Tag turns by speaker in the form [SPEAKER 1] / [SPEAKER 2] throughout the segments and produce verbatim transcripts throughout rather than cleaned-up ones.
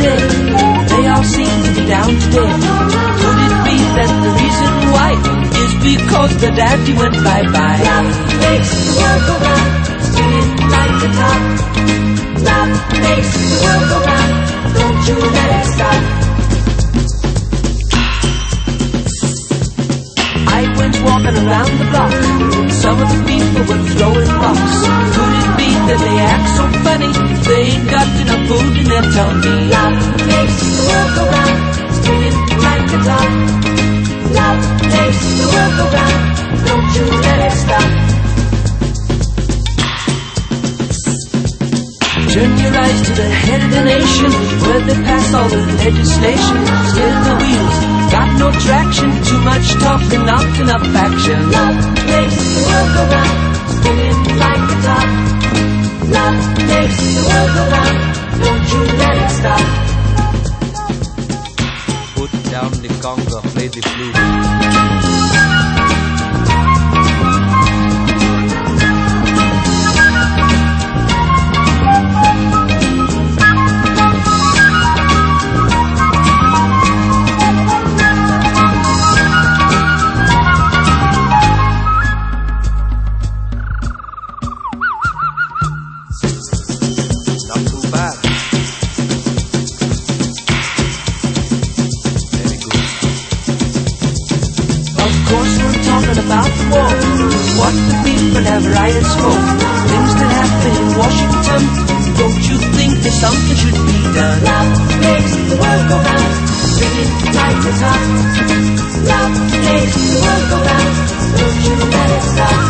[SPEAKER 1] day. They all seem to be down today. Could it be that the reason why is because the daddy went bye-bye?
[SPEAKER 2] Love makes the world go round, spinning like a top. Love makes the world go round, don't you let it stop.
[SPEAKER 1] I went walking around the block. Some of the people were throwing rocks. Could it be that they act so funny? They ain't got enough food in their tummy.
[SPEAKER 2] Love makes the world go round, spinning like a top. Love makes the world go round, don't you let it stop.
[SPEAKER 1] Turn your eyes to the head of the nation, where they pass all the legislation. Still the wheels got no traction, too much talk and not enough action.
[SPEAKER 2] Love makes the world go round, spinning like a top. Love makes the world go round, don't you let it stop.
[SPEAKER 3] Put down the conga, play the flute.
[SPEAKER 1] About the war, what the people have riots for, things that happen in Washington. Don't you think that something should be done?
[SPEAKER 2] Love makes the world go round, spinning like a top. Love makes the world go round, don't you let it stop.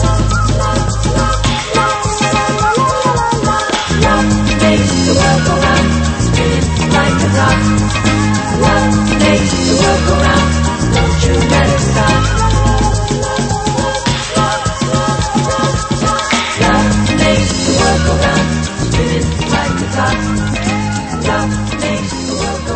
[SPEAKER 2] Love makes the world go round, spinning like a top. Love makes the world go round, don't you let it stop. Go round, spinning like a top. Love makes the world go